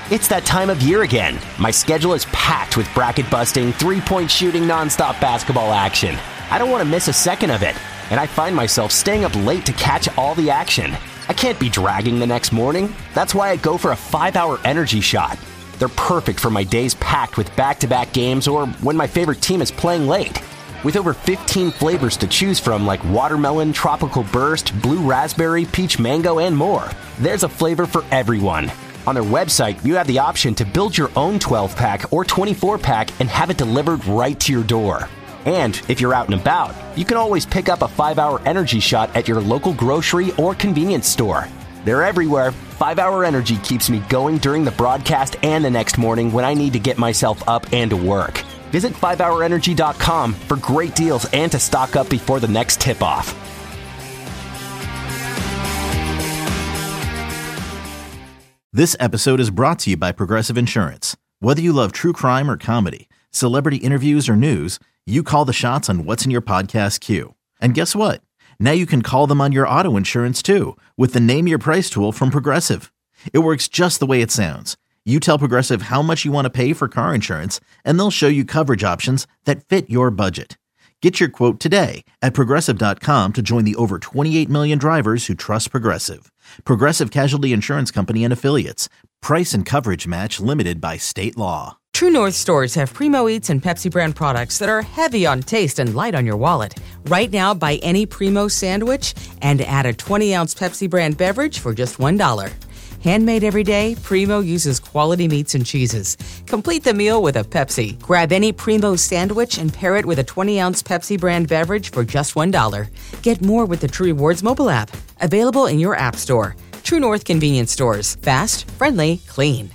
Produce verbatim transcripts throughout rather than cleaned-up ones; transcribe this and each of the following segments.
It's that time of year again. My schedule is packed with bracket-busting, three-point shooting, nonstop basketball action. I don't want to miss a second of it, and I find myself staying up late to catch all the action. I can't be dragging the next morning. That's why I go for a five-hour energy shot. They're perfect for my days packed with back-to-back games or when my favorite team is playing late. With over fifteen flavors to choose from like watermelon, tropical burst, blue raspberry, peach mango, and more, there's a flavor for everyone. On their website, you have the option to build your own twelve-pack or twenty-four pack and have it delivered right to your door. And if you're out and about, you can always pick up a five-hour energy shot at your local grocery or convenience store. They're everywhere. five-hour Energy keeps me going during the broadcast and the next morning when I need to get myself up and to work. Visit five hour energy dot com for great deals and to stock up before the next tip-off. This episode is brought to you by Progressive Insurance. Whether you love true crime or comedy, celebrity interviews or news, you call the shots on what's in your podcast queue. And guess what? Now you can call them on your auto insurance too with the Name Your Price tool from Progressive. It works just the way it sounds. You tell Progressive how much you want to pay for car insurance, and they'll show you coverage options that fit your budget. Get your quote today at Progressive dot com to join the over twenty-eight million drivers who trust Progressive. Progressive Casualty Insurance Company and Affiliates. Price and coverage match limited by state law. True North stores have Primo Eats and Pepsi brand products that are heavy on taste and light on your wallet. Right now, buy any Primo sandwich and add a twenty ounce Pepsi brand beverage for just one dollar. Handmade every day, Primo uses quality meats and cheeses. Complete the meal with a Pepsi. Grab any Primo sandwich and pair it with a twenty ounce Pepsi brand beverage for just one dollar. Get more with the True Rewards mobile app. Available in your app store. True North convenience stores. Fast, friendly, clean.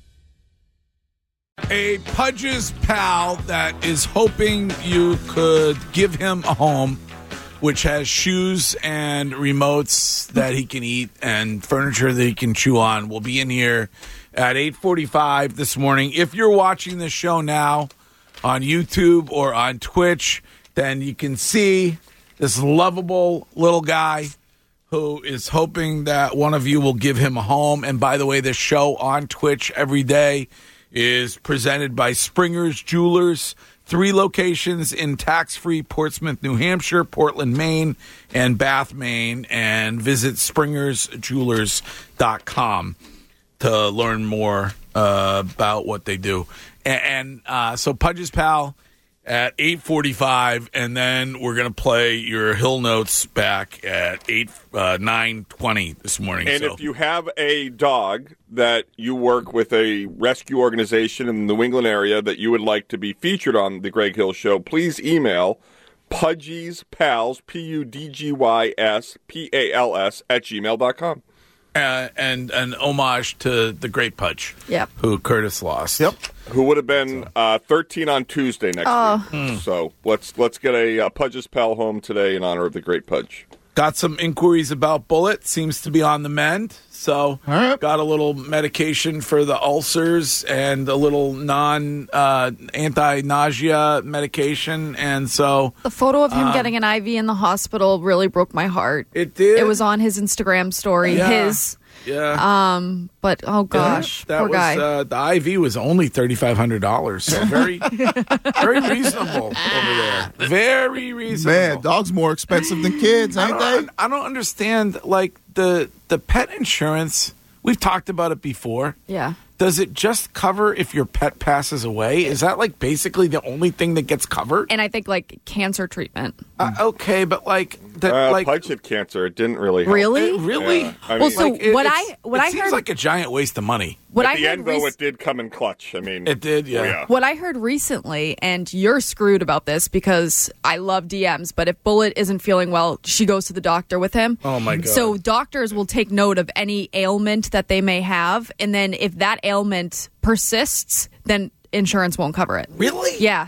A Pudge's pal that is hoping you could give him a home which has shoes and remotes that he can eat and furniture that he can chew on, will be in here at eight forty-five this morning. If you're watching this show now on YouTube or on Twitch, then you can see this lovable little guy who is hoping that one of you will give him a home. And by the way, this show on Twitch every day is presented by Springer's Jewelers. Three locations in tax-free Portsmouth, New Hampshire, Portland, Maine, and Bath, Maine. And visit springers jewelers dot com to learn more uh, about what they do. And, and uh, so Pudge's Pal at eight forty-five, and then we're going to play your Hill Notes back at eight uh, nine twenty this morning. And so. if you have a dog that you work with a rescue organization in the New England area that you would like to be featured on the Greg Hill Show, please email Pudgy's Pals, P U D G Y S P A L S, at gmail dot com. Uh, and an homage to the great Pudge, yep. who Curtis lost. Yep. Who would have been uh, thirteen on Tuesday next oh. week. Mm. So let's let's get a uh, Pudge's Pal home today in honor of the great Pudge. Got some inquiries about Bullet. Seems to be on the mend. So right. Got a little medication for the ulcers and a little non uh, anti-nausea medication. And so the photo of him uh, getting an I V in the hospital really broke my heart. It did. It was on his Instagram story. Yeah. His. Yeah. Um. But oh gosh, yeah, that poor was, guy. Uh, the I V was only thirty five hundred dollars. So very, very reasonable over there. Very reasonable. Man, dogs more expensive than kids, ain't I they? I don't understand. Like the the pet insurance. We've talked about it before. Yeah. Does it just cover if your pet passes away? Is that like basically the only thing that gets covered? And I think like cancer treatment. Uh, okay, but like that, uh, like Pudge had cancer. It didn't really help. Really, it, really. Yeah. I mean, well, so like, it, what I what it I seems heard like a giant waste of money. What At I the heard end, though, rec- it did come in clutch. I mean, it did. Yeah. yeah. What I heard recently, and you're screwed about this because I love D Ms, but if Bullet isn't feeling well, she goes to the doctor with him. Oh my god! So doctors will take note of any ailment that they may have, and then if that ailment persists, then insurance won't cover it. Really? Yeah.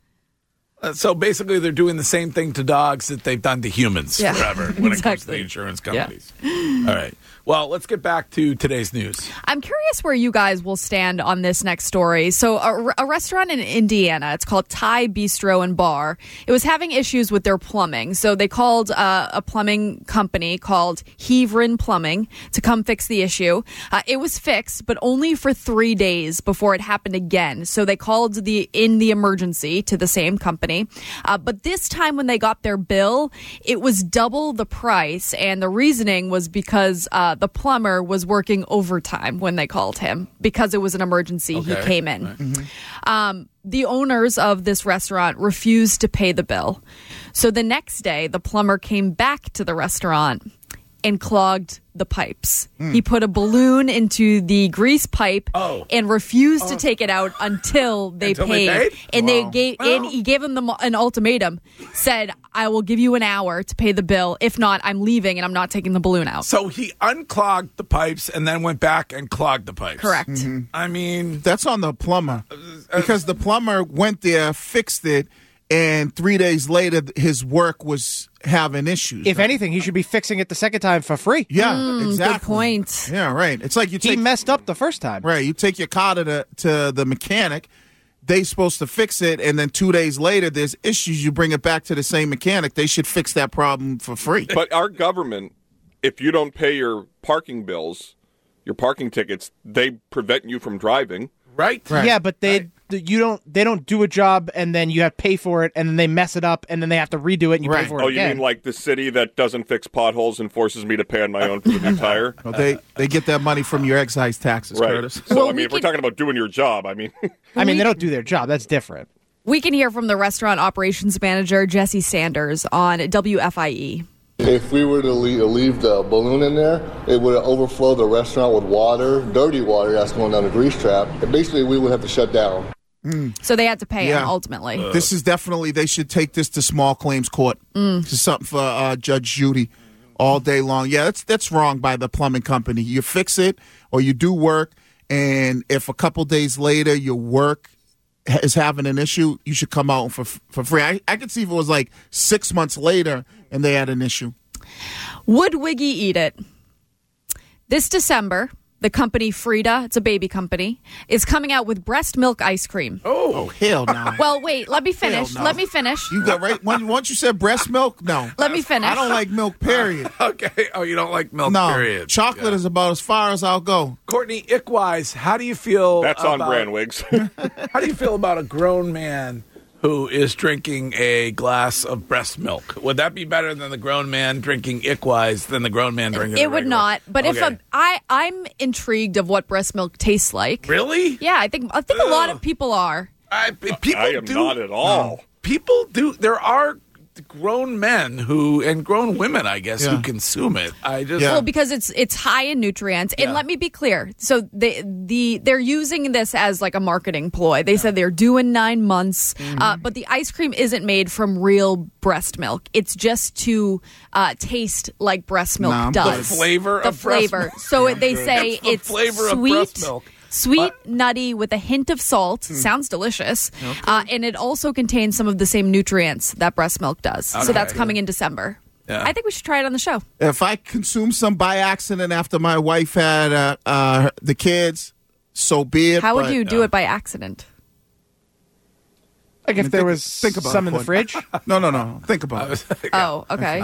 Uh, so basically, they're doing the same thing to dogs that they've done to humans Yeah. forever when Exactly. it comes to the insurance companies. Yeah. All right. Well, let's get back to today's news. I'm curious where you guys will stand on this next story. So a, a restaurant in Indiana, it's called Thai Bistro and Bar. It was having issues with their plumbing. So they called uh, a plumbing company called Heverin Plumbing to come fix the issue. Uh, it was fixed, but only for three days before it happened again. So they called the in the emergency to the same company. Uh, but this time when they got their bill, it was double the price. And the reasoning was because uh, the plumber was working overtime when they called him because it was an emergency. Okay. He came in. Right. Mm-hmm. Um, the owners of this restaurant refused to pay the bill. So the next day, the plumber came back to the restaurant and clogged the pipes. Mm. He put a balloon into the grease pipe oh. and refused oh. to take it out until they until paid. They paid? And wow. they gave well. and he gave them the, an ultimatum. Said, "I will give you an hour to pay the bill. If not, I'm leaving and I'm not taking the balloon out." So he unclogged the pipes and then went back and clogged the pipes. Correct. Mm-hmm. I mean, That's on the plumber. Because the plumber went there, fixed it, and three days later, his work was having issues. If anything, he should be fixing it the second time for free. Yeah, Mm, exactly. good point. Yeah, right. It's like you He take messed up the first time. right. You take your car to the to the mechanic. They're supposed to fix it, and then two days later, there's issues. You bring it back to the same mechanic. They should fix that problem for free. But our government, if you don't pay your parking bills, your parking tickets, they prevent you from driving. right? Right. Yeah, but they you don't they don't do a job and then you have to pay for it and then they mess it up and then they have to redo it and you Right. pay for it Oh, you again. mean like the city that doesn't fix potholes and forces me to pay on my own for the new tire? Well, they they get that money from your excise taxes, Right. Curtis. So, Well, I mean, we if we're can- talking about doing your job, I mean, I mean, they don't do their job. That's different. We can hear from the restaurant operations manager, Jesse Sanders, on W F I E. If we were to leave, leave the balloon in there, it would overflow the restaurant with water, dirty water that's going down the grease trap. And basically, we would have to shut down. So they had to pay Yeah. him ultimately. This is definitely, they should take this to small claims court. This is something for uh, Judge Judy all day long. Yeah, that's that's wrong by the plumbing company. You fix it or you do work, and if a couple days later your work ha- is having an issue, you should come out for for free. I, I could see if it was like six months later and they had an issue. Would Wiggy eat it? This December, the company Frida, it's a baby company, is coming out with breast milk ice cream. Oh, hell no. Well, wait, let me finish. Hell no. Let me finish. You got right. When, once you said breast milk, no. Let me finish. I don't like milk, period. Okay. Oh, you don't like milk, No. period. Chocolate Yeah. is about as far as I'll go. Courtney, Ickwise, how do you feel that's on about, brand, Wigs. How do you feel about a grown man who is drinking a glass of breast milk? Would that be better than the grown man drinking Ickwise than the grown man drinking It a would regular? not. But if Okay. a, I, I'm intrigued of what breast milk tastes like. Really? Yeah, I think I think a lot Ugh. of people are. I, people I am do, not at all. People do. There are grown men who and grown women, I guess, Yeah. who consume it. I just Yeah. Well, because it's it's high in nutrients. And Yeah. let me be clear. So they the they're using this as like a marketing ploy. They said they're doing nine months, Mm-hmm. uh, but the ice cream isn't made from real breast milk. It's just to uh, taste like breast milk Nah, I'm does. The flavor the of breast flavor. milk. So they say It's the it's flavor of sweet. breast milk. Sweet, But- nutty, with a hint of salt. Hmm. Sounds delicious. Uh, and it also contains some of the same nutrients that breast milk does. Okay. So that's coming in December. Yeah. I think we should try it on the show. If I consume some by accident after my wife had uh, uh, the kids, so be it. How would but- you do it by accident? Like if mean, there think- was think about some it, in the Courtney. fridge. No, no, no. Think about it. Oh, okay.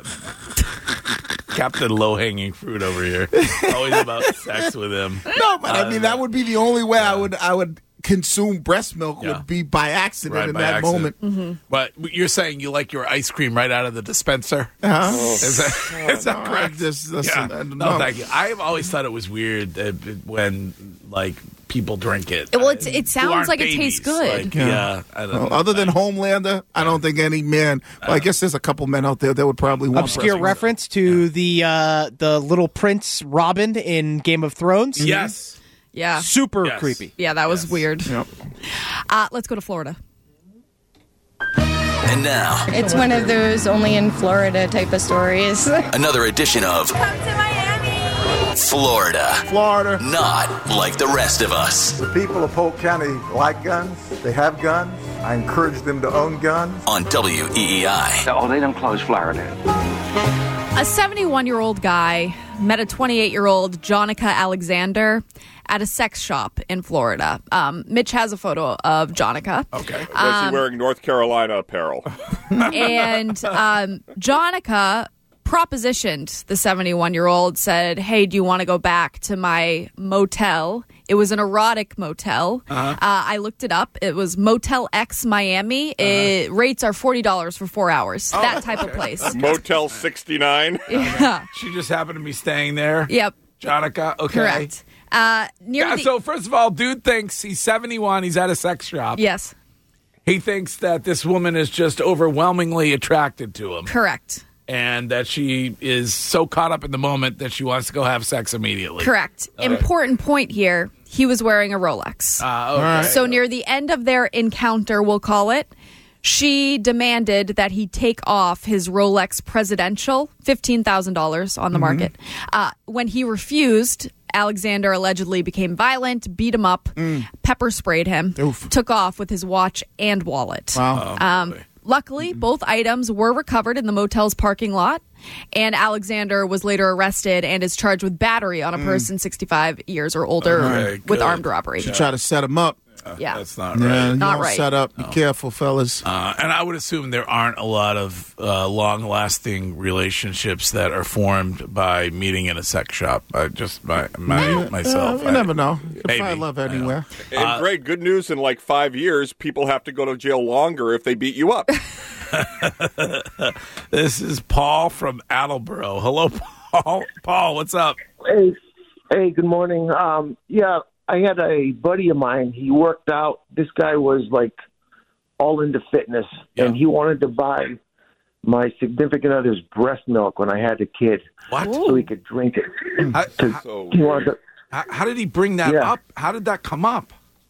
Captain Low Hanging Fruit over here. Always about sex with him. No, but I mean that would be the only way I would I would consume breast milk Yeah. would be by accident Right, in by that accident. moment. But you're saying you like your ice cream right out of the dispenser? Uh-huh. Is that, is that no, I correct? just- listen, yeah. I don't No, know. thank you. I've always thought it was weird uh, when like people drink it. Well, it's- Uh, it who sounds aren't like it tastes babies. good. Like, Yeah. yeah. I don't Well, know. other than Homelander, I don't think any man. Well, I guess there's a couple men out there that would probably want Obscure breast milk. reference to the uh, the little Prince Robin in Game of Thrones. Yes. Yeah. Super Yes. creepy. Yeah, that was weird. Yep. Uh, let's go to Florida. And now, It's one of those only in Florida type of stories. another edition of Come to Miami! Florida. Florida. Not like the rest of us. The people of Polk County like guns. They have guns. I encourage them to own guns. On W E E I. Oh, they don't close Florida. A seventy-one-year-old guy met a twenty-eight-year-old Jonica Alexander at a sex shop in Florida. Um, Mitch has a photo of Jonica. Okay. Was Um, he wearing North Carolina apparel? And um, Jonica propositioned the seventy-one-year-old, said, hey, do you want to go back to my motel? It was an erotic motel. Uh-huh. Uh, I looked it up. It was Motel X Miami. Uh-huh. It, rates are forty dollars for four hours. Oh, that type of place. Motel sixty-nine? Yeah. She just happened to be staying there? Yep. Jonica? Okay. Correct. Uh, near Yeah, the- so, first of all, dude thinks he's seventy-one. He's at a sex shop. Yes. He thinks that this woman is just overwhelmingly attracted to him. Correct. And that she is so caught up in the moment that she wants to go have sex immediately. Correct. All right. Important point here. He was wearing a Rolex. Uh, okay. So near the end of their encounter, we'll call it, she demanded that he take off his Rolex Presidential, fifteen thousand dollars on the Mm-hmm. market. Uh, when he refused, Alexander allegedly became violent, beat him up, Mm. pepper sprayed him, took off with his watch and wallet. Wow. Um, luckily, both items were recovered in the motel's parking lot, and Alexander was later arrested and is charged with battery on a person sixty-five years or older Okay, with good. armed robbery. You try to set him up. Yeah. That's not Yeah, right. you Not don't right. set up. Be careful, fellas. Uh, and I would assume there aren't a lot of uh, long-lasting relationships that are formed by meeting in a sex shop. I just my, my myself. Uh, you never know. You can Maybe. find love anywhere. And Greg, good news, in like five years, people have to go to jail longer if they beat you up. This is Paul from Attleboro. Hello, Paul. Paul, what's up? Hey, hey, good morning. Um, yeah, I had a buddy of mine. He worked out. This guy was like all into fitness, and he wanted to buy my significant other's breast milk when I had a kid, What? so he could drink it. How, So He wanted to, how, how did he bring that Yeah. up? How did that come up?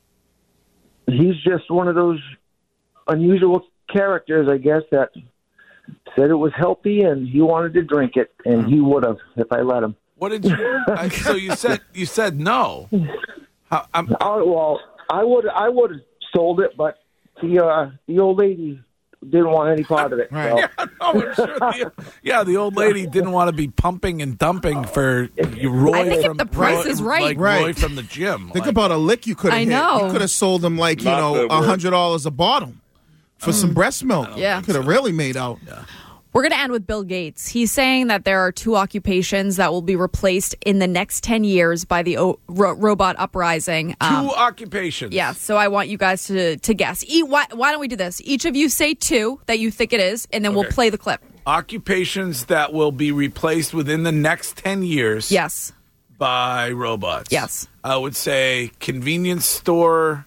he's just one of those unusual characters, I guess, that said it was healthy, and he wanted to drink it, and he would have if I let him. What did you? I, so you said you said no. How, I'm, Oh, well, I would I would have sold it, but the uh, the old lady didn't want any part of it. Right. So. yeah, no, I'm sure the, yeah, the old lady didn't want to be pumping and dumping for Roy. I think if from, the price Roy- is right. like Right. Roy from the gym. Think Like, about a lick you could have I hit. know. You could have sold him like, you Not know, the a word. hundred dollars a bottle for some breast milk. Yeah. Could have really made out. We're going to end with Bill Gates. He's saying that there are two occupations that will be replaced in the next ten years by the o- ro- robot uprising. two Um, occupations. yeah, so I want you guys to, to guess. E- why, why don't we do this? Each of you say two that you think it is, and then we'll Okay. play the clip. Occupations that will be replaced within the next ten years. Yes. By robots. Yes. I would say convenience store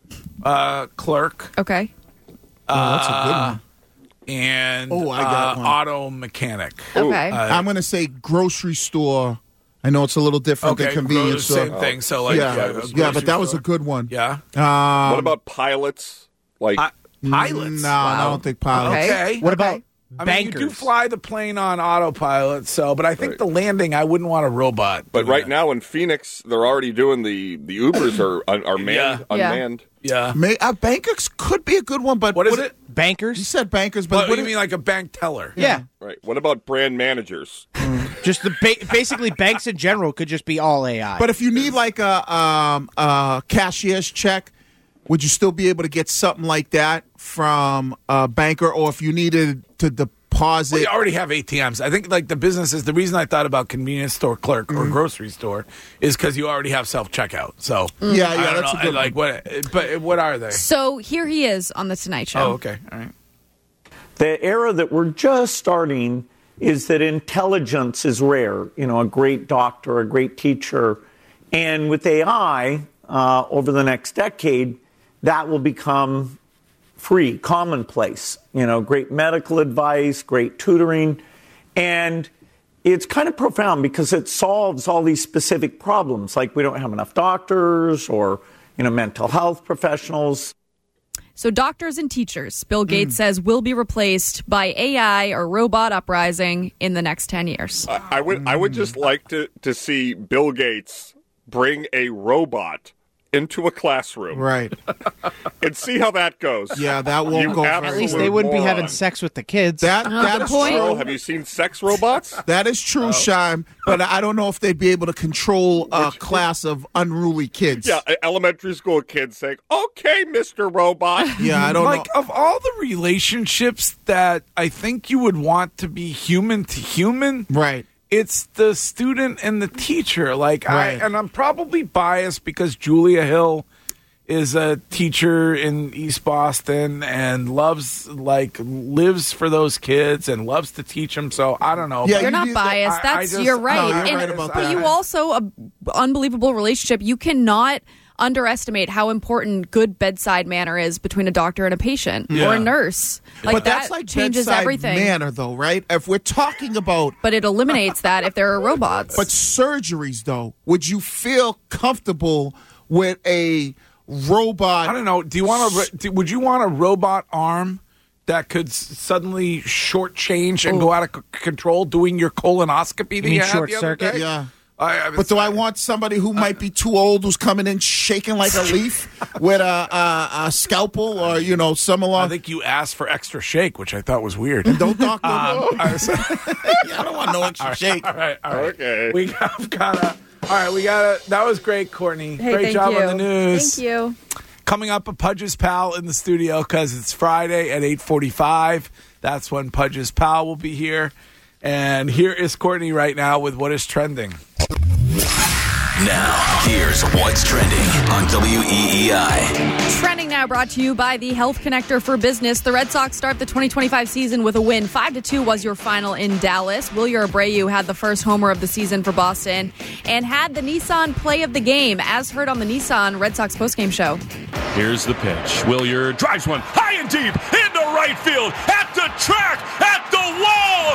uh, clerk. Okay. Oh, that's a good one. And Oh, I got uh, one. auto mechanic. Okay. Uh, I'm going to say grocery store. I know it's a little different Okay, than convenience gro- store. same thing. So, like, yeah, yeah, a yeah, grocery but that was store. a good one. Yeah. Um, what about pilots? Like Pi- pilots. No, I don't think pilots. Okay. Okay. What about I mean, bankers? you do fly the plane on autopilot, so, but I think Right. the landing, I wouldn't want a robot. But doing right that. now in Phoenix, they're already doing the the Ubers are are manned, Yeah. unmanned. Yeah. May, uh, bankers could be a good one, but What is it? You Bankers? said bankers, but What, what do you mean, like a bank teller? Yeah. Right. What about brand managers? Just the ba- basically banks in general could just be all A I. But if you need like a um, a cashier's check, would you still be able to get something like that from a banker? Or if you needed to deposit, We already have A T Ms. I think like the businesses, the reason I thought about convenience store clerk Mm-hmm. or grocery store is because you already have self checkout. So Yeah, yeah, I don't that's know, a good like what, but what are they? So here he is on The Tonight Show. Oh, okay, all right. The era that we're just starting is that intelligence is rare. You know, a great doctor, a great teacher. And with A I, uh, over the next decade, that will become free, commonplace. You know, great medical advice, great tutoring. And it's kind of profound because it solves all these specific problems, like we don't have enough doctors or, you know, mental health professionals. So doctors and teachers, Bill Gates says, will be replaced by A I or robot uprising in the next ten years. I, I would I would just like to to see Bill Gates bring a robot into a classroom. Right. And see how that goes. Yeah, that won't You go. At least they wouldn't moron. be having sex with the kids. That, Oh, that good is point. Oh, true. have you seen sex robots? That is true, Shime, but I don't know if they'd be able to control a class of unruly kids. Yeah, elementary school kids saying, okay, Mister Robot. Yeah, I don't like, know. of all the relationships that I think you would want to be human to human, Right. it's the student and the teacher. Like Right. I, and I'm probably biased because Julia Hill is a teacher in East Boston and loves, like, lives for those kids and loves to teach them. So I don't know. Yeah, You're you not do- biased. I- I That's just- you're right. No, you're And- right about but that. you also a unbelievable relationship. You cannot underestimate how important good bedside manner is between a doctor and a patient Yeah. or a nurse. Like but that that's like changes bedside everything. manner, though, right? If we're talking about But it eliminates that if there are robots. but surgeries, though, would you feel comfortable with a robot? I don't know. Do you want to? Would you want a robot arm that could s- suddenly shortchange and go out of c- control doing your colonoscopy that mean you had short the other circuit? day? Yeah. I, I, But do I want somebody who might be too old, who's coming in shaking like a leaf with a, a, a scalpel or, you know, some I along? think you asked for extra shake, which I thought was weird. Don't doctor. Um, I was- I don't want no extra shake. all right, all right. Okay. We have gotta. All right, we gotta. That was great, Courtney. Hey, great thank job you. on the news. Thank you. Coming up, a Pudge's Pal in the studio because it's Friday at eight forty-five. That's when Pudge's Pal will be here. And here is Courtney right now with what is trending. Now, here's what's trending on W E E I. Trending now brought to you by the Health Connector for Business. The Red Sox start the twenty twenty-five season with a win. five to two was your final in Dallas. Wilyer Abreu had the first homer of the season for Boston and had the Nissan play of the game, as heard on the Nissan Red Sox postgame show. Here's the pitch. Wilyer drives one high and deep into right field, at the track, at the wall.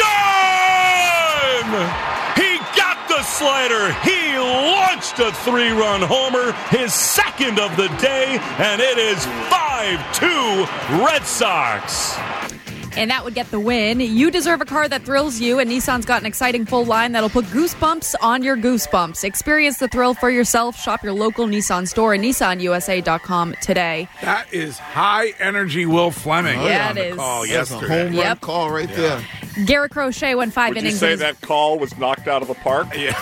Gone! He got the slider. He launched a three-run homer, his second of the day, and it is five two Red Sox. And that would get the win. You deserve a car that thrills you, and Nissan's got an exciting full line that'll put goosebumps on your goosebumps. Experience the thrill for yourself. Shop your local Nissan store at Nissan U S A dot com today. That is high energy Will Fleming. Yeah, on it the is. call That's a yesterday. home run Yep. call right there. Garrett Crochet won five Would you innings. say in his- that call was knocked out of the park? Yeah.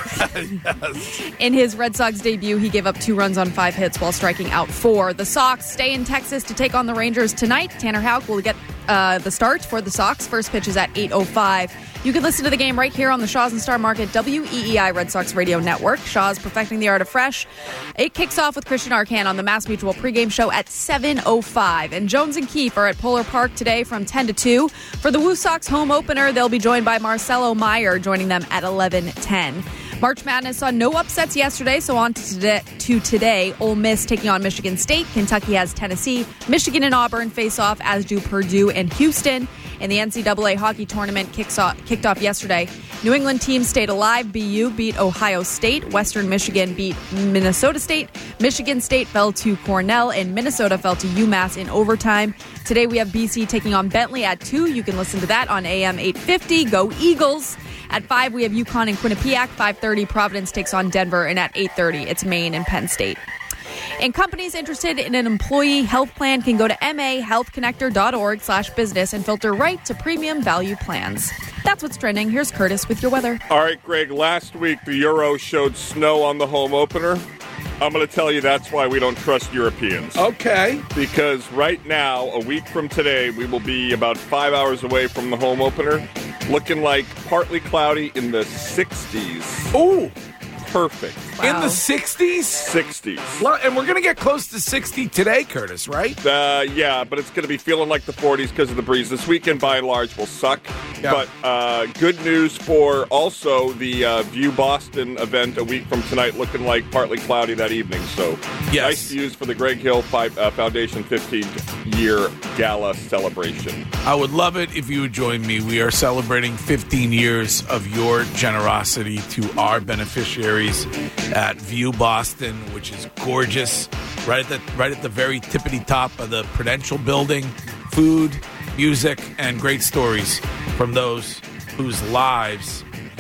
Yes. In his Red Sox debut, he gave up two runs on five hits while striking out four. The Sox stay in Texas to take on the Rangers tonight. Tanner Houck will get uh, the start for the Sox. First pitch is at eight oh five. You can listen to the game right here on the Shaw's and Star Market W E E I Red Sox Radio Network. Shaw's Perfecting the Art of Fresh. It kicks off with Christian Arcan on the Mass Mutual pregame show at seven oh five. And Jones and Keefe are at Polar Park today from ten to two. For the Woo Sox home opener, they'll be joined by Marcelo Meyer, joining them at eleven ten. March Madness saw no upsets yesterday, so on to today, to today. Ole Miss taking on Michigan State. Kentucky has Tennessee. Michigan and Auburn face off, as do Purdue and Houston. And the N C double A hockey tournament kicks off, kicked off yesterday. New England teams stayed alive. B U beat Ohio State. Western Michigan beat Minnesota State. Michigan State fell to Cornell, and Minnesota fell to UMass in overtime. Today we have B C taking on Bentley at two. You can listen to that on A M eight fifty. Go Eagles! At five, we have UConn and Quinnipiac. five thirty, Providence takes on Denver. And at eight thirty, it's Maine and Penn State. And companies interested in an employee health plan can go to mahealthconnector.org slash business and filter right to premium value plans. That's what's trending. Here's Curtis with your weather. All right, Greg, last week the Euro showed snow on the home opener. I'm going to tell you that's why we don't trust Europeans. Okay. Because right now, a week from today, we will be about five hours away from the home opener, looking like partly cloudy in the sixties. Ooh. Perfect. In the sixties? sixties. Well, and we're going to get close to sixty today, Curtis, right? Uh, yeah, but it's going to be feeling like the forties because of the breeze. This weekend, by and large, will suck. Yeah. But uh, good news for also the uh, View Boston event a week from tonight, looking like partly cloudy that evening. So Yes. nice views for the Greg Hill five, uh, Foundation fifteenth-year gala celebration. I would love it if you would join me. We are celebrating fifteen years of your generosity to our beneficiaries at View Boston, which is gorgeous, right at the right at the very tippity top of the Prudential building. Food, music, and great stories from those whose lives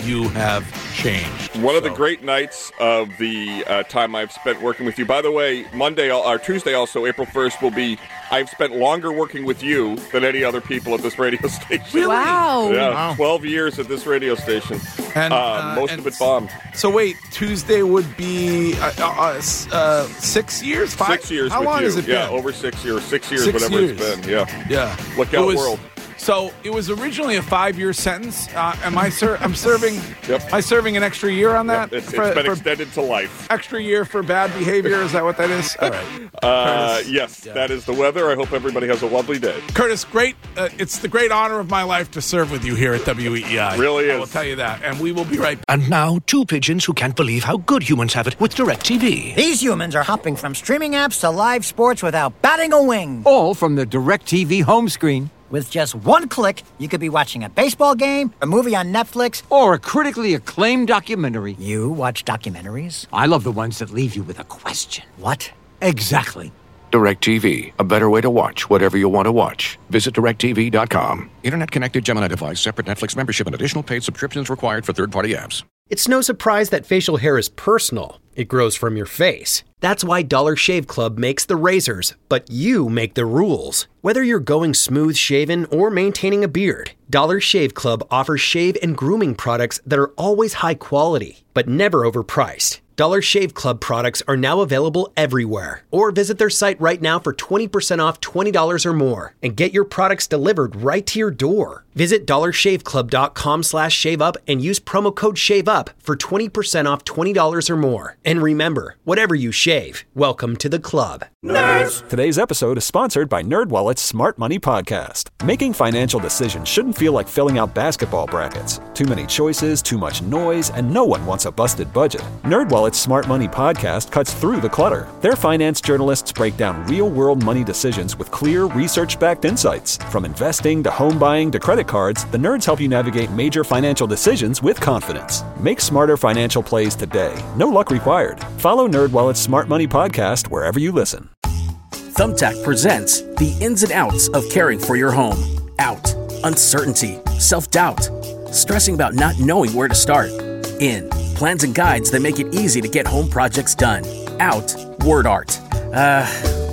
you have changed. One so. of the great nights of the uh, time I've spent working with you. By the way, Monday or Tuesday also, April first, will be I've spent longer working with you than any other people at this radio station. Really? Wow. Yeah, wow. twelve years at this radio station. And uh, uh, most and of it bombed. So wait, Tuesday would be uh, uh, uh, six years? Five? Six years How with long you. has it yeah, been? over six years. Six years, Six whatever years. it's been. Yeah. Yeah. Look It out, was- world. So it was originally a five-year sentence. Uh, am I ser- I'm serving? Yep. Am I serving an extra year on that? Yep, it's, For- it's been for extended to life. extra year for bad behavior. Is that what that is? All right. Uh, Curtis. yes, Yeah. that is the weather. I hope everybody has a lovely day. Curtis, great. Uh, it's the great honor of my life to serve with you here at W E E I. Really I is. will tell you that. And we will be right back. And now, two pigeons who can't believe how good humans have it with DirecTV. These humans are hopping from streaming apps to live sports without batting a wing. All from the DirecTV home screen. With just one click, you could be watching a baseball game, a movie on Netflix, or a critically acclaimed documentary. You watch documentaries? I love the ones that leave you with a question. What? Exactly. DirecTV, a better way to watch whatever you want to watch. Visit direct T V dot com. Internet-connected Gemini device, separate Netflix membership, and additional paid subscriptions required for third-party apps. It's no surprise that facial hair is personal. It grows from your face. That's why Dollar Shave Club makes the razors, but you make the rules. Whether you're going smooth shaven or maintaining a beard, Dollar Shave Club offers shave and grooming products that are always high quality, but never overpriced. Dollar Shave Club products are now available everywhere. Or visit their site right now for twenty percent off twenty dollars or more and get your products delivered right to your door. Visit dollar shave club dot com slash shave up and use promo code SHAVEUP for twenty percent off twenty dollars or more. And remember, whatever you shave, welcome to the club. Nerds! Today's episode is sponsored by NerdWallet's Smart Money Podcast. Making financial decisions shouldn't feel like filling out basketball brackets. Too many choices, too much noise, and no one wants a busted budget. NerdWallet's Smart Money Podcast cuts through the clutter. Their finance journalists break down real-world money decisions with clear, research-backed insights. From investing to home buying to credit cards, the nerds help you navigate major financial decisions with confidence. Make smarter financial plays today. No luck required. Follow NerdWallet's Smart Money Podcast wherever you listen. Thumbtack presents the ins and outs of caring for your home. Out, uncertainty, self-doubt, stressing about not knowing where to start. In, plans and guides that make it easy to get home projects done. Out, word art. Uh,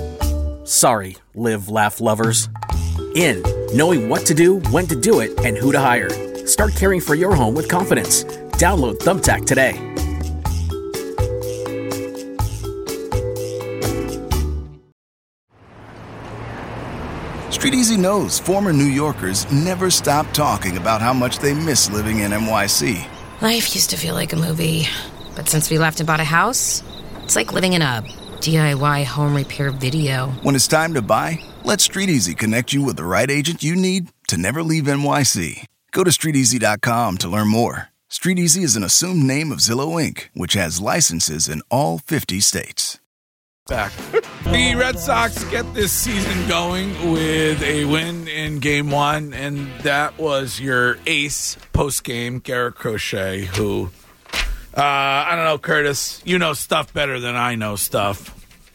sorry, live, laugh lovers. In, knowing what to do, when to do it, and who to hire. Start caring for your home with confidence. Download Thumbtack today. Street Easy knows former New Yorkers never stop talking about how much they miss living in N Y C. Life used to feel like a movie, but since we left and bought a house, it's like living in a D I Y home repair video. When it's time to buy, let Street Easy connect you with the right agent you need to never leave N Y C. Go to street easy dot com to learn more. Street Easy is an assumed name of Zillow Incorporated, which has licenses in all fifty states. Back. The Red Sox get this season going with a win in game one, and that was your ace post-game, Garrett Crochet, who, uh, I don't know, Curtis, you know stuff better than I know stuff.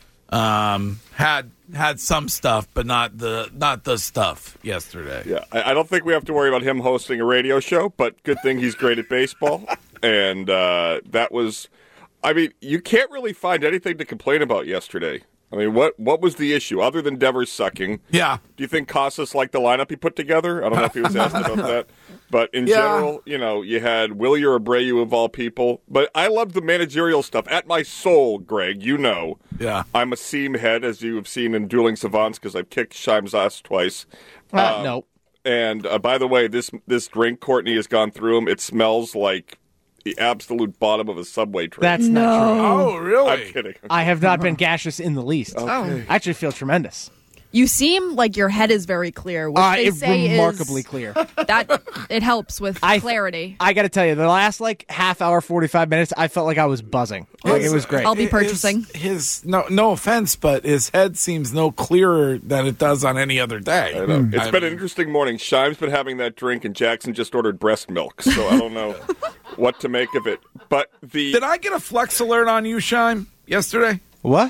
Um, had had some stuff, but not the not the stuff yesterday. Yeah, I, I don't think we have to worry about him hosting a radio show, but good thing he's great at baseball. And uh, that was... I mean, you can't really find anything to complain about yesterday. I mean, what what was the issue other than Devers sucking? Yeah. Do you think Casas liked the lineup he put together? I don't know if he was asked about that. But in Yeah. general, you know, you had Wilyer Abreu of all people. But I loved the managerial stuff. At my soul, Greg, you know. Yeah. I'm a seam head, as you have seen in Dueling Savants, because I've kicked Shime's ass twice. Uh, Um, no. And uh, by the way, this this drink, Courtney has gone through them. It smells like the absolute bottom of a Subway train. That's not true. Oh, really? I'm kidding. I have not been gaseous in the least. Okay. I actually feel tremendous. You seem like your head is very clear, which Uh, they it say remarkably is clear. that it helps with I- clarity. I got to tell you, the last like half hour, forty-five minutes, I felt like I was buzzing. Like, it was great. I'll be His- purchasing. His, no no offense, but his head seems no clearer than it does on any other day. I know. It's I been mean- an interesting morning. Shime's been having that drink, and Jackson just ordered breast milk, so I don't know what to make of it. But the Did I get a flex alert on you, Shime, yesterday? What?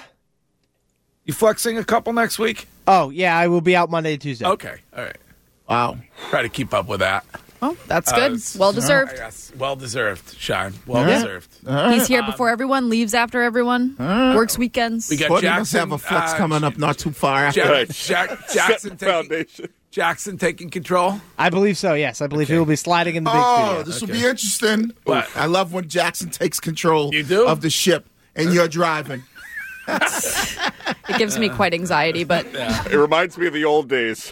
You flexing a couple next week? Oh, yeah, I will be out Monday and Tuesday. Okay, all right. Wow. Try to keep up with that. Oh, that's Uh, good. it's- Well deserved. Yes, well deserved, Shine. Well All right. deserved. All right. He's here before everyone, leaves after everyone, works weekends. We got Courtney must Jackson, have a flex uh, coming up not too far after. Jack, Jack, Jackson, the taking, foundation. Jackson taking control. I believe so. Yes, I believe he will be sliding in the big Oh, studio. this Okay. will be interesting. What? I love when Jackson takes control You do? of the ship and you're driving. It gives me quite anxiety, but It reminds me of the old days.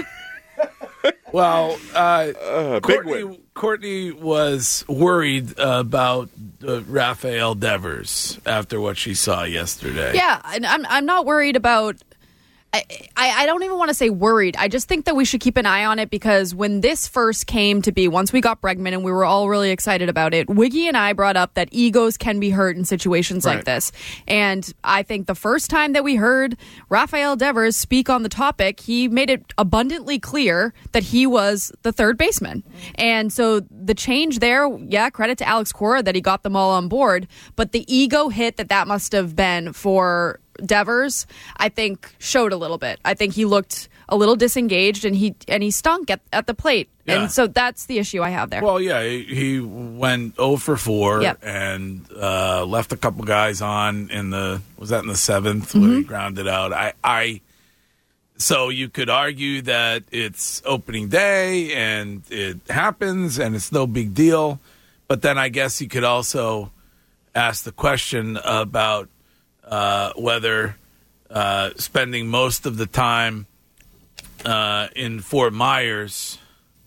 Well, uh, Uh, big Courtney, win. Courtney was worried about uh, Rafael Devers after what she saw yesterday. yeah, and I'm I'm not worried about. I, I I don't even want to say worried. I just think that we should keep an eye on it because when this first came to be, once we got Bregman and we were all really excited about it, Wiggy and I brought up that egos can be hurt in situations Right. like this. And I think the first time that we heard Rafael Devers speak on the topic, he made it abundantly clear that he was the third baseman. And so the change there, yeah, credit to Alex Cora that he got them all on board. But the ego hit that that must have been for Devers, I think, showed a little bit. I think he looked a little disengaged and he and he stunk at, at the plate. Yeah. And so that's the issue I have there. Well, yeah, he, he went oh for four Yep. and uh, left a couple guys on in the was that in the seventh Mm-hmm. where he grounded out. I, I so you could argue that it's opening day and it happens and it's no big deal, but then I guess you could also ask the question about uh, whether uh, spending most of the time uh, in Fort Myers,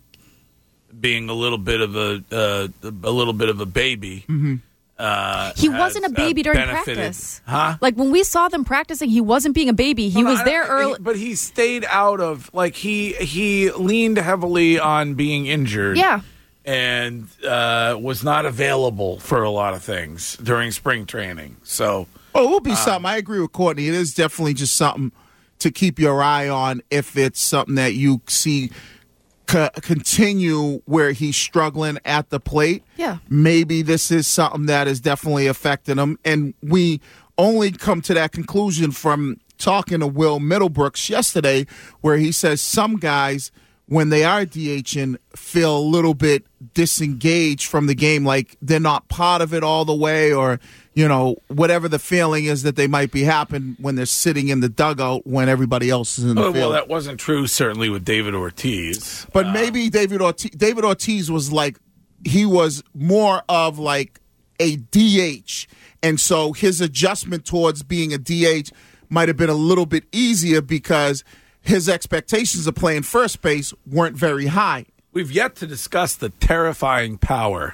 being a little bit of a uh, a little bit of a baby. Mm-hmm. Uh, he has, wasn't a uh, baby during benefited- practice. huh? Like when we saw them practicing, he wasn't being a baby. He No, no, was I- there I- early. but he stayed out of like he he leaned heavily on being injured. Yeah. and uh, was not available for a lot of things during spring training. So. Oh, it will be something. I agree with Courtney. It is definitely just something to keep your eye on if it's something that you see co- continue where he's struggling at the plate. Yeah. Maybe this is something that is definitely affecting him. And we only come to that conclusion from talking to Will Middlebrooks yesterday, where he says some guys, when they are DHing, feel a little bit disengaged from the game, like they're not part of it all the way, or, you know, whatever the feeling is that they might be happening when they're sitting in the dugout when everybody else is in the Oh, field. well, that wasn't true, certainly, with David Ortiz. But maybe David Ortiz, David Ortiz was like, he was more of like a D H. And so his adjustment towards being a D H might have been a little bit easier because his expectations of playing first base weren't very high. We've yet to discuss the terrifying power,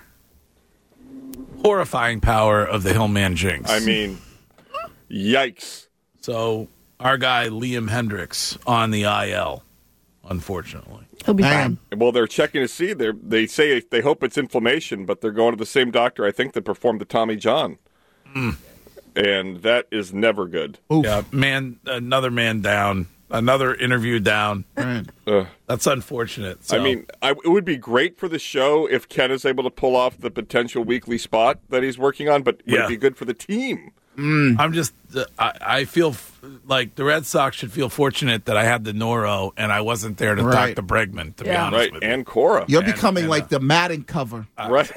horrifying power of the Hillman Jinx. I mean, yikes. So our guy Liam Hendricks on the I L, unfortunately. He'll be fine. Well, they're checking to see. They they say they hope it's inflammation, but they're going to the same doctor, I think, that performed the Tommy John. Mm. And that is never good. Yeah, man, another man down, another interview down. Ugh. That's unfortunate. So. I mean, I, it would be great for the show if Ken is able to pull off the potential weekly spot that he's working on, but would Yeah. it be good for the team? I'm just, uh, I, I feel f- like the Red Sox should feel fortunate that I had the Noro and I wasn't there to Right. talk to Bregman, to be Yeah. honest Right, with you. and Cora. You're And- becoming and, like uh, the Madden cover. right.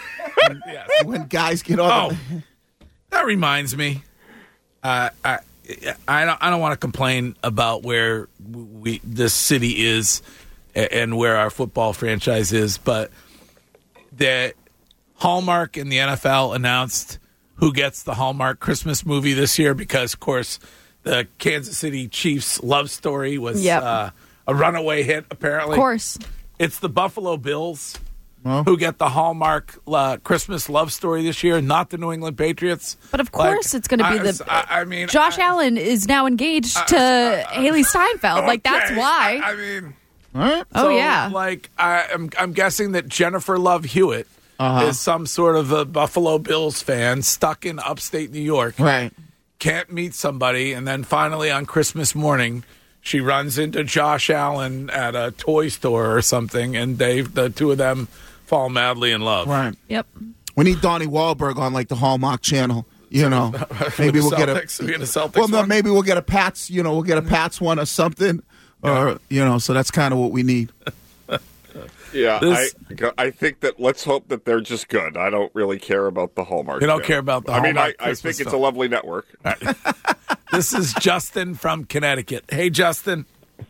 When guys get on. Oh, that reminds me. Uh, I I don't I don't want to complain about where we this city is and where our football franchise is, but the Hallmark and the N F L announced who gets the Hallmark Christmas movie this year because, of course, the Kansas City Chiefs love story was Yep. uh, a runaway hit. Apparently, Of course. it's the Buffalo Bills. Well. Who get the Hallmark uh, Christmas love story this year, not the New England Patriots. But of course, Like, it's going to be I- the. I, I mean, Josh I, Allen is now engaged to Haley Steinfeld. Like that's okay. why. I, I mean, Huh? Oh, so, yeah. Like I, I'm, I'm guessing that Jennifer Love Hewitt Uh-huh. is some sort of a Buffalo Bills fan stuck in upstate New York. Right. Can't meet somebody, and then finally on Christmas morning, she runs into Josh Allen at a toy store or something, and they, the two of them, fall madly in love. Right. Yep. We need Donnie Wahlberg on like the Hallmark Channel. You know, maybe With we'll the get a. Celtics? We get a Celtics well, no, one? maybe we'll get a Pats. You know, we'll get a Pats one or something, or you know. So that's kind of what we need. Yeah, This- I I think that let's hope that they're just good. I don't really care about the Hallmark. You don't channel. care about the I mean, I, Hallmark I Christmas think it's stuff. a lovely network. This is Justin from Connecticut. Hey, Justin.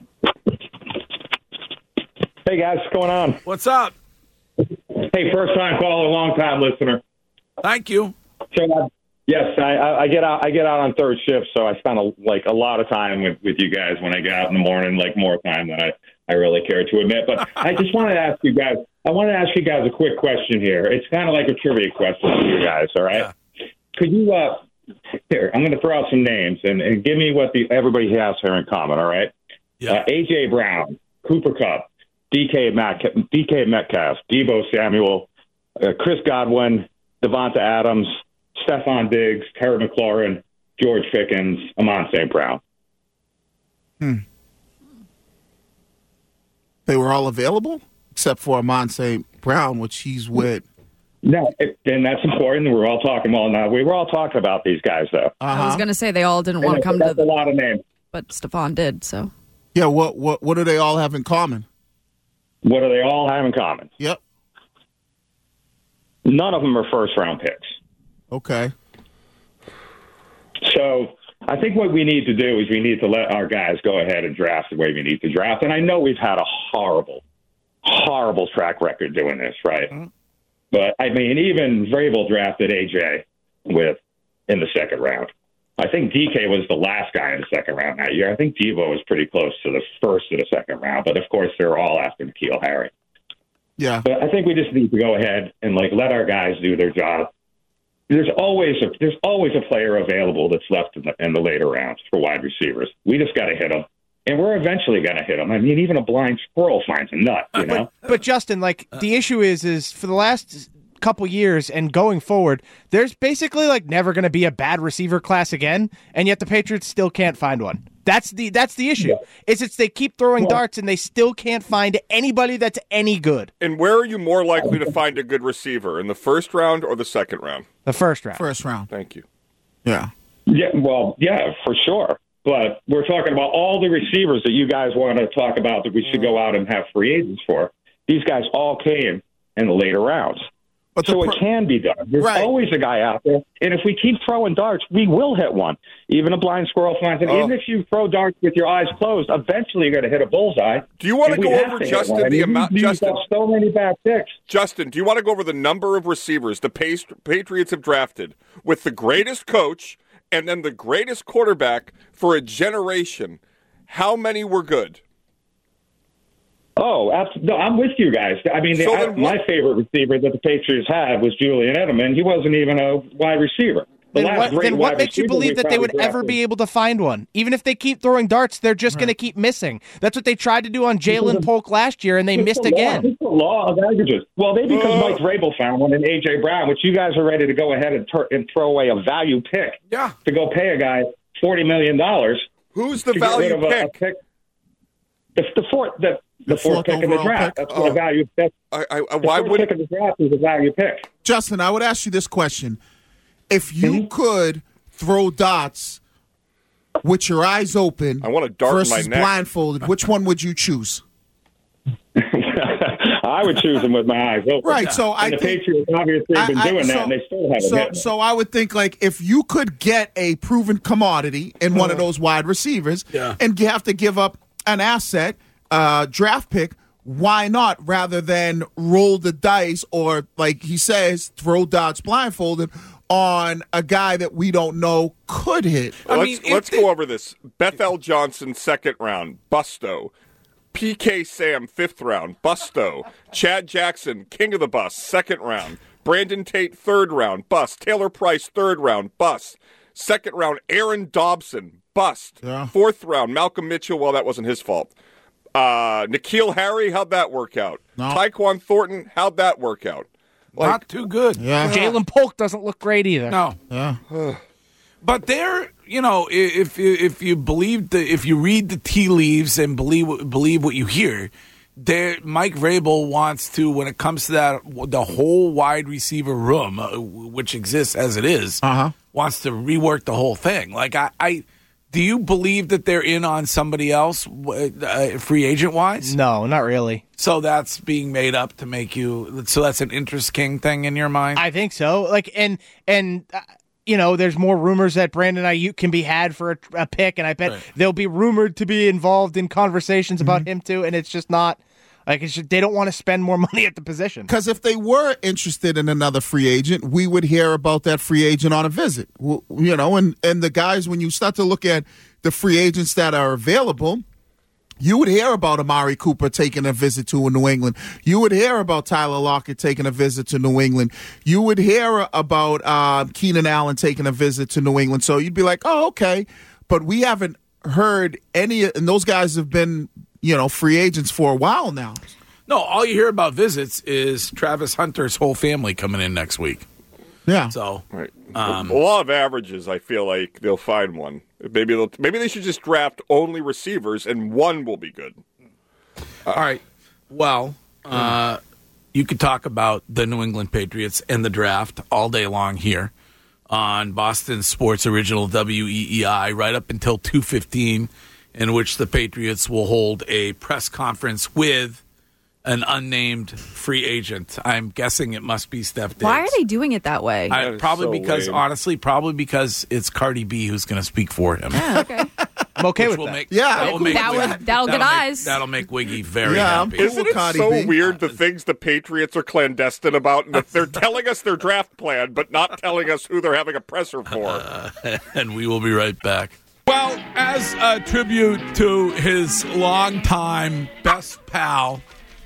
Hey, guys, what's going on? What's up? Hey, first time caller, long time listener. Thank you. So, uh, yes, I, I, I get out. I get out on third shift, so I spend a, like a lot of time with, with you guys when I get out in the morning, like more time than I, I really care to admit. But I just wanted to ask you guys. I wanted to ask you guys a quick question here. It's kind of like a trivia question for you guys. All right? Yeah. Could you? Uh, here, I'm going to throw out some names and, and give me what the everybody has here in common. All right? Yeah. Uh, A J Brown, Cooper Kupp, D K Metcalf, D K Metcalf, Deebo Samuel, uh, Chris Godwin, Devonta Adams, Stephon Diggs, Terry McLaurin, George Pickens, Amon Saint Brown. Hmm. They were all available except for Amon Saint Brown, which he's with. No, it, and that's important. We're all talking well now. We were all talking about these guys, though. I was going to say they all didn't want to come that's to the. a lot of names. But Stephon did, so. Yeah, what what what do they all have in common? What do they all have in common? Yep. None of them are first round picks. Okay. So I think what we need to do is we need to let our guys go ahead and draft the way we need to draft. And I know we've had a horrible, horrible track record doing this, right? Mm-hmm. But, I mean, even Vrabel drafted A J with in the second round. I think D K was the last guy in the second round that year. I think Deebo was pretty close to the first of the second round. But, of course, they're all after N'Keal Harry. Yeah. But I think we just need to go ahead and, like, let our guys do their job. There's always a there's always a player available that's left in the, in the later rounds for wide receivers. We just got to hit them, and we're eventually going to hit them. I mean, even a blind squirrel finds a nut, you know. But, but Justin, like the issue is, is for the last couple years and going forward, there's basically like never going to be a bad receiver class again, and yet the Patriots still can't find one. That's the that's the issue. Yeah. Is it's they keep throwing well, darts and they still can't find anybody that's any good. And where are you more likely to find a good receiver, in the first round or the second round? The first round. First round. Thank you. Yeah. Yeah. Well, yeah, for sure. But we're talking about all the receivers that you guys want to talk about that we should go out and have free agents for. These guys all came in the later rounds. But so pro- it can be done. There's right. always a guy out there. And if we keep throwing darts, we will hit one. Even a blind squirrel finds it. Oh. Even if you throw darts with your eyes closed, eventually you're going to hit a bullseye. Do you want to go over, Justin, the I mean, amount? Justin, so many bad picks. Justin, do you want to go over the number of receivers the Patriots have drafted with the greatest coach and then the greatest quarterback for a generation? How many were good? Oh, absolutely. No, I'm with you guys. I mean, so the, I, my favorite receiver that the Patriots had was Julian Edelman. He wasn't even a wide receiver. The then what, then what makes you believe that they would drafted. ever be able to find one? Even if they keep throwing darts, they're just right. going to keep missing. That's what they tried to do on Jalen Polk last year, and they missed the again. It's the law of averages. Well, maybe because uh, Mike Vrabel found one in A J Brown, which you guys are ready to go ahead and, ter- and throw away a value pick yeah. to go pay a guy forty million dollars. Who's the value pick? A, a pick? The, the fourth, the, the, the fourth pick in the draft. Pick? That's oh. what a value. That's, I, I, why the fourth would pick in the draft is a value pick? Justin, I would ask you this question: if you mm-hmm. could throw dots with your eyes open, I want a dart versus in my neck. blindfolded, which one would you choose? I would choose them with my eyes open. Right. So and I the think, Patriots obviously have been I, I, doing so, that, and they still haven't. So, hit so I would think like if you could get a proven commodity in one uh, of those wide receivers, yeah. and you have to give up an asset, uh, draft pick. Why not, rather than roll the dice or, like he says, throw dots blindfolded on a guy that we don't know could hit? I let's mean, let's go over this. Bethel Johnson, second round, busto. P K Sam, fifth round, busto. Chad Jackson, king of the bus, second round. Brandon Tate, third round, bust. Taylor Price, third round, bust. Second round, Aaron Dobson, bust. Yeah. Fourth round, Malcolm Mitchell, well, that wasn't his fault. Uh, N'Keal Harry, how'd that work out? No. Tyquan Thornton, how'd that work out? Like, Not too good. Yeah. Jalen Polk doesn't look great either. No. Yeah. But they're, you know, if if you believe the if you read the tea leaves and believe believe what you hear, there Mike Vrabel wants to, when it comes to that the whole wide receiver room, uh, which exists as it is, uh-huh. wants to rework the whole thing. Like I, I Do you believe that they're in on somebody else, uh, free agent wise? No, not really. So that's being made up to make you. So that's an interest king thing in your mind. I think so. Like, and and uh, you know, there's more rumors that Brandon Ayuk can be had for a, a pick, and I bet Right. they'll be rumored to be involved in conversations about Mm-hmm. him too. And it's just not like it's just, they don't want to spend more money at the position. Because if they were interested in another free agent, we would hear about that free agent on a visit. W- You know, and, and the guys, when you start to look at the free agents that are available, you would hear about Amari Cooper taking a visit to New England. You would hear about Tyler Lockett taking a visit to New England. You would hear about uh, Keenan Allen taking a visit to New England. So you'd be like, oh, okay. But we haven't heard any, and those guys have been, you know, free agents for a while now. No, all you hear about visits is Travis Hunter's whole family coming in next week. Yeah. So, right. Um, a law of averages, I feel like they'll find one. Maybe they'll, maybe they should just draft only receivers, and one will be good. All right. Well, uh, you could talk about the New England Patriots and the draft all day long here on Boston Sports Original W E E I, right up until two fifteen, in which the Patriots will hold a press conference with an unnamed free agent. I'm guessing it must be Steph Diggs. Why are they doing it that way? I, probably so because, lame. honestly, probably because it's Cardi B who's going to speak for him. Yeah, okay. I'm okay Which with will that. Make, Yeah. that will make That Wiggy- would- that'll get make- eyes. That'll make Wiggy very Yeah, I'm happy. cool. Isn't it Cardi so B. weird the things the Patriots are clandestine about? And that they're telling us their draft plan, but not telling us who they're having a presser for. And we will be right back. Well, as a tribute to his longtime best pal,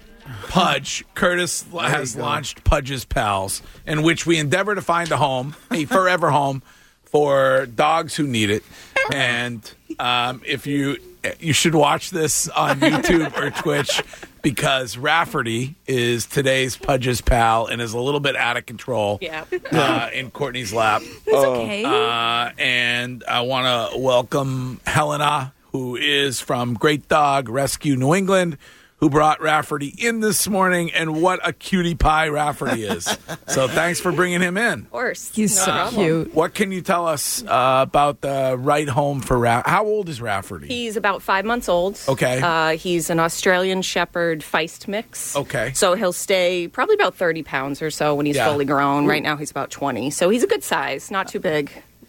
Pudge, Curtis has launched Pudge's Pals, in which we endeavor to find a home, a forever home, for dogs who need it. And um, if you you should watch this on YouTube or Twitch, because Rafferty is today's Pudge's pal and is a little bit out of control Yeah. uh, in Courtney's lap. It's okay. Uh, and I want to welcome Helena, who is from Great Dog Rescue New England, who brought Rafferty in this morning, and what a cutie pie Rafferty is. So thanks for bringing him in. Of course. He's No so problem. cute. What can you tell us uh, about the right home for Rafferty? How old is Rafferty? He's about five months old. Okay. Uh, he's an Australian Shepherd Feist mix. Okay. So he'll stay probably about thirty pounds or so when he's Yeah. fully grown. Right now he's about twenty. So he's a good size, not too big.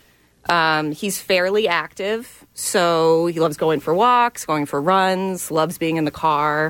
Um, he's fairly active. So he loves going for walks, going for runs, loves being in the car.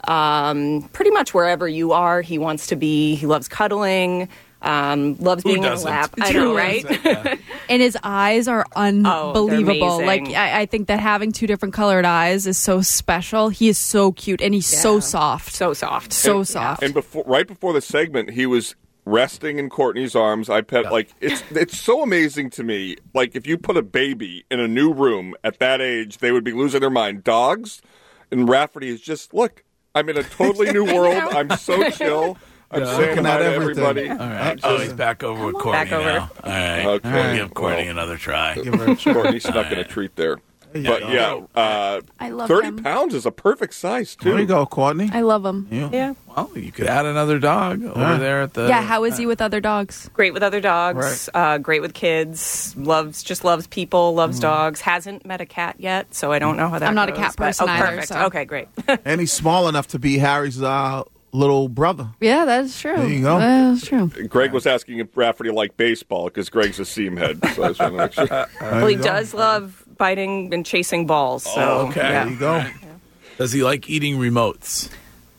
Um, pretty much wherever you are, he wants to be. He loves cuddling. Um, loves Who being in the doesn't? lap. I Who know, right? doesn't? Yeah. And his eyes are unbelievable. amazing. Like I, I think that having two different colored eyes is so special. He is so cute and he's so Yeah. soft. So soft. So And- soft. And before, right before the segment, he was resting in Courtney's arms. I pet like it's it's so amazing to me. Like if you put a baby in a new room at that age, they would be losing their mind. Dogs and Rafferty is just look. I'm in a totally new world. I'm so chill. I'm Yeah. saying Looking hi at to everything. everybody. All right. Oh, he's back over with Courtney Back over. now. All right. Okay. We'll give Courtney Well, another try. Give her a try. Courtney snuck in a treat there. But yeah, uh, I love thirty him. pounds is a perfect size too. There you go, Courtney. I love him. Yeah. Yeah. Well, you could add another dog over Yeah. there at the. Yeah, how is he with other dogs? Great with other dogs. Uh, great with kids. Loves just loves people. Loves dogs. Hasn't met a cat yet, so I don't know how that. I'm not a goes, cat but- person oh, either, Perfect. so- Okay, great. And he's small enough to be Harry's uh, little brother. Yeah, that is true. There you go. That is true. Greg was asking if Rafferty liked baseball because Greg's a seam head. So I just want to make sure. Well, he does love biting and chasing balls. So Oh, okay. yeah. There you go. Does he like eating remotes?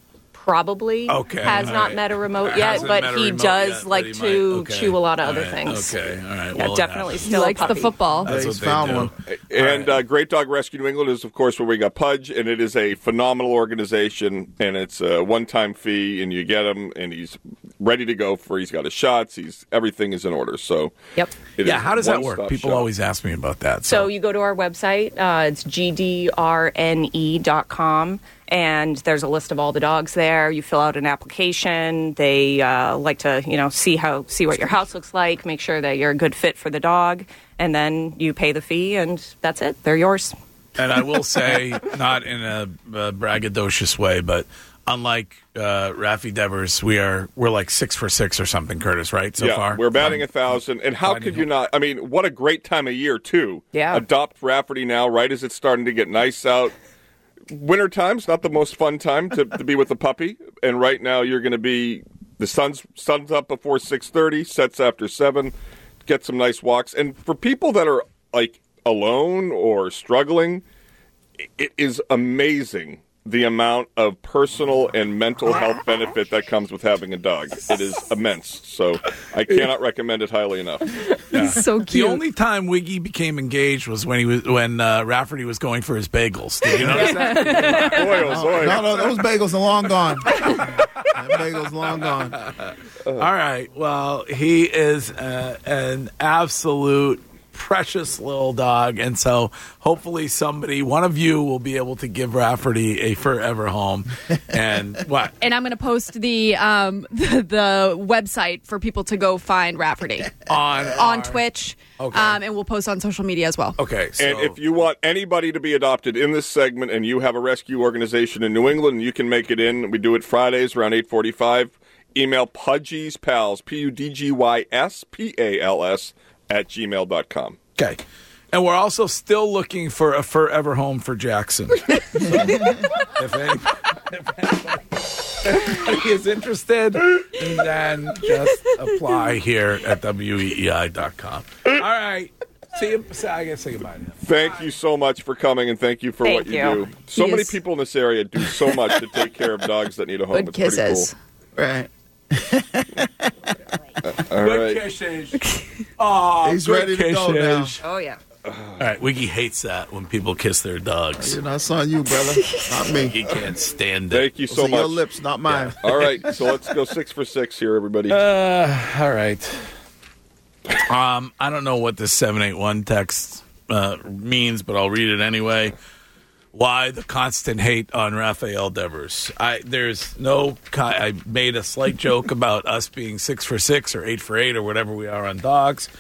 Probably Okay, has all not right. met a remote yet, Hasn't but met a he remote does yet, like but he to might. Okay. chew a lot of All other right. things. Okay, all right. Yeah, well, definitely enough. He still a likes the puppy. football. That's He's what they found do. one. And uh, Great Dog Rescue New England is, of course, where we got Pudge, and it is a phenomenal organization, and it's a one-time fee, and you get him, and he's ready to go for. He's got his shots. He's everything is in order. So Yep. it Yeah, is how does that one-stop work? People shop. always ask me about that. So you go to our website. Uh, it's G D R N E dot com. And there's a list of all the dogs there. You fill out an application. They uh, like to, you know, see how see what your house looks like, make sure that you're a good fit for the dog, and then you pay the fee, and that's it. They're yours. And I will say, not in a, a braggadocious way, but unlike uh, Rafi Devers, we are we're like six for six or something, Curtis, right? So yeah, far, we're batting a thousand. And how could you not? I mean, what a great time of year too. Yeah. Adopt Rafferty now, right as it's starting to get nice out. Winter time's not the most fun time to, to be with a puppy, and right now you're going to be the sun's sun's up before six thirty, sets after seven. Get some nice walks, and for people that are like alone or struggling, it is amazing the amount of personal and mental health benefit that comes with having a dog. It is immense. So I cannot recommend it highly enough. Yeah. So cute. The only time Wiggy became engaged was when he was when uh, Rafferty was going for his bagels. Did you notice that? Oils, oils. No, no, those bagels are long gone. That bagel's long gone. All right. Well, he is uh, an absolute precious little dog, and so hopefully somebody, one of you, will be able to give Rafferty a forever home. And what? And I'm going to post the, um, the the website for people to go find Rafferty on on Twitch, Okay. um, and we'll post on social media as well. Okay. So. And if you want anybody to be adopted in this segment and you have a rescue organization in New England, you can make it in. We do it Fridays around eight forty-five. Email Pudgy's Pals, P U D G Y S P A L S, at gmail dot com. Okay. And we're also still looking for a forever home for Jackson. if, any, if anybody is interested, then just apply here at W E E I dot com. All right. See you. I got to say goodbye now. Thank you so much for coming, and thank you for Thank what you, you. do. So He many is- people in this area do so much to take care of dogs that need a home. Good It's pretty kisses. Right. All Good right. kisses. Oh, He's good ready to go now. kisses. Oh, yeah. All right. Wiggy hates that when people kiss their dogs. You know, that's on you, brother. Not me. He can't stand it. Thank you so Those are much. your lips, not mine. All right, so let's go six for six here, everybody. Uh, all right. Um, I don't know what this seven eight one text uh, means, but I'll read it anyway. Why the constant hate on Rafael Devers? I there's no. I made a slight joke about us being six for six or eight for eight or whatever we are on dogs.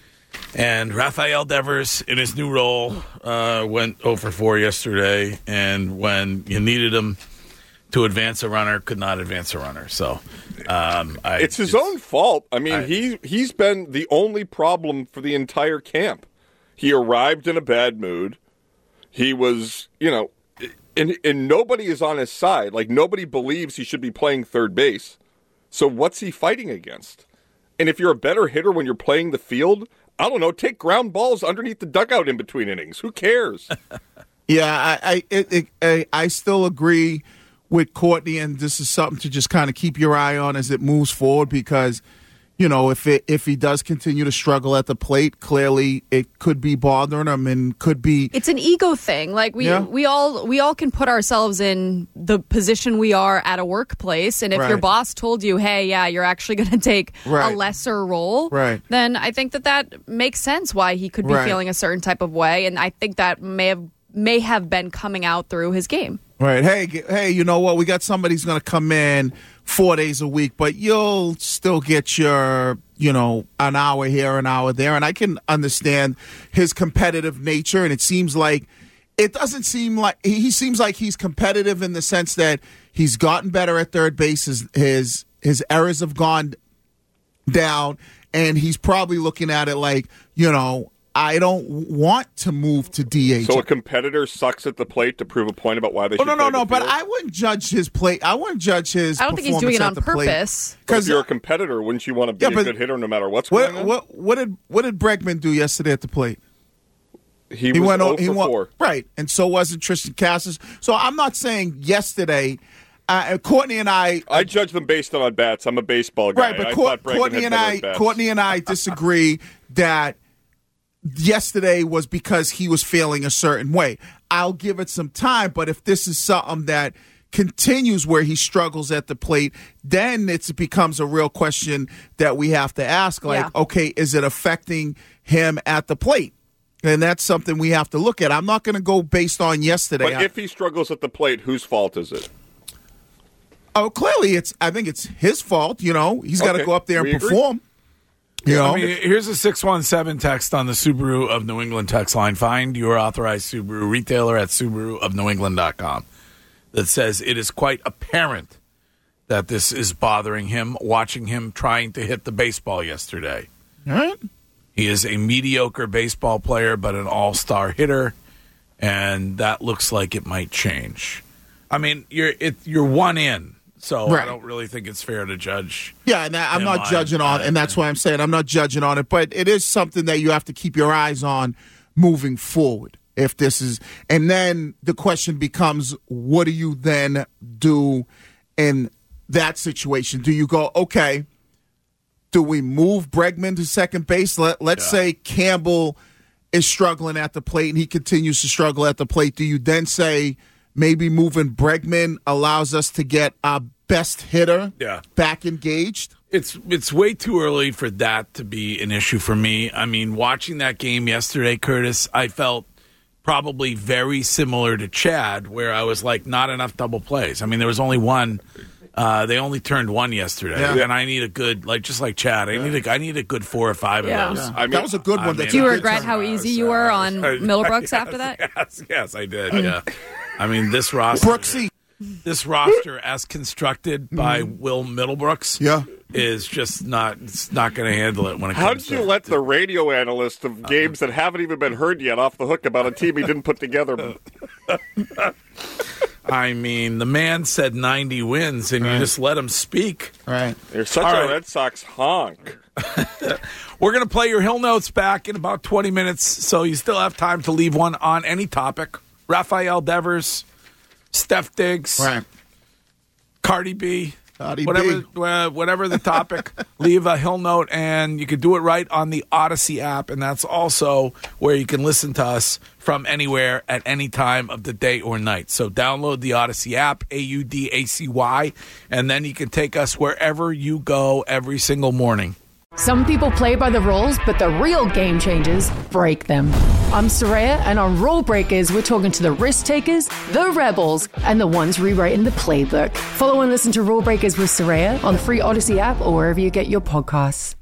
And Rafael Devers, in his new role, uh, went zero for four yesterday. And when you needed him to advance a runner, could not advance a runner. So um, I, it's his own fault. I mean, I- he he's been the only problem for the entire camp. He arrived in a bad mood. He was, you know, and and nobody is on his side. Like, nobody believes he should be playing third base. So what's he fighting against? And if you're a better hitter when you're playing the field, I don't know, take ground balls underneath the dugout in between innings. Who cares? Yeah, I I, it, it, I I still agree with Courtney, and this is something to just kind of keep your eye on as it moves forward because, you know, if it if he does continue to struggle at the plate, clearly it could be bothering him and could be. It's an ego thing. Like we Yeah. we all we all can put ourselves in the position we are at a workplace, and if your Right. boss told you, "Hey, yeah, you're actually going to take Right. a lesser role," Right. then I think that that makes sense why he could be Right. feeling a certain type of way, and I think that may have may have been coming out through his game. Right. Hey, g- hey, you know what? We got somebody who's going to come in four days a week, but you'll still get your, you know, an hour here, an hour there. And I can understand his competitive nature. And it seems like, it doesn't seem like, he he seems like he's competitive in the sense that he's gotten better at third base. His, his, his errors have gone down. And he's probably looking at it like, you know, I don't want to move to D H. So a competitor sucks at the plate to prove a point about why they Oh, should no, no, play no, the but field? I wouldn't judge his play. I wouldn't judge his I don't think he's doing it on performance at the plate. purpose. But if Because you're a competitor, wouldn't you want to be Yeah, a but good hitter no matter what's going what, on? what what did what did Bregman do yesterday at the plate? He, was went zero o- he for went- four. right, and so wasn't Tristan Cassis. So I'm not saying yesterday. Uh, Courtney and I, I judge them based on bats. I'm a baseball guy. right, but I Cour- thought Bregman Courtney had and better I, at-bats. Courtney and I disagree that yesterday was because he was feeling a certain way. I'll give it some time, but if this is something that continues where he struggles at the plate, then it's, it becomes a real question that we have to ask. Like, Yeah. okay, is it affecting him at the plate? And that's something we have to look at. I'm not going to go based on yesterday. But if he struggles at the plate, whose fault is it? oh, clearly, it's. I think it's his fault. You know, he's got to Okay, go up there we and agree. perform. You know, I mean, here's a six one seven text on the Subaru of New England text line. Find your authorized Subaru retailer at Subaru of New England dot com. that says it is quite apparent that this is bothering him, watching him trying to hit the baseball yesterday. All right. He is a mediocre baseball player, but an all-star hitter, and that looks like it might change. I mean, you're it, you're one in, so Right. I don't really think it's fair to judge. Yeah, and that, I'm him not judging on it, and that's why I'm saying I'm not judging on it, but it is something that you have to keep your eyes on moving forward. If this is, and then the question becomes, what do you then do in that situation? Do you go, okay, do we move Bregman to second base? Let, let's Yeah. say Campbell is struggling at the plate and he continues to struggle at the plate. Do you then say maybe moving Bregman allows us to get our best hitter Yeah. back engaged? It's it's way too early for that to be an issue for me. I mean, watching that game yesterday, Curtis, I felt probably very similar to Chad, where I was like, not enough double plays. I mean, there was only one. Uh, they only turned one yesterday, Yeah. and I need a good, like just like Chad, I need a, I need a good four or five Yeah. of those. Yeah. I mean, that was a good one. I that mean, Do you did regret turn how around. easy you were on Middlebrooks after that? Yes, yes, I did. Yeah, I mean this roster, Brooksy. this roster as constructed by Will Middlebrooks, Yeah. is just not. It's not going to handle it when it How comes did you to. let the radio analyst of games that haven't even been heard yet off the hook about a team he didn't put together? I mean, the man said ninety wins, and you just let him speak. Right. You're such All a right. Red Sox honk. We're going to play your Hill Notes back in about twenty minutes, so you still have time to leave one on any topic. Rafael Devers, Steph Diggs, Right. Cardi B, Cardi whatever, B. uh, whatever the topic, leave a Hill Note, and you can do it right on the Odyssey app, and that's also where you can listen to us from anywhere at any time of the day or night. So download the Odyssey app, A U D A C Y, and then you can take us wherever you go every single morning. Some people play by the rules, but the real game changers break them. I'm Soraya, and on Rule Breakers, we're talking to the risk takers, the rebels, and the ones rewriting the playbook. Follow and listen to Rule Breakers with Soraya on the free Odyssey app or wherever you get your podcasts.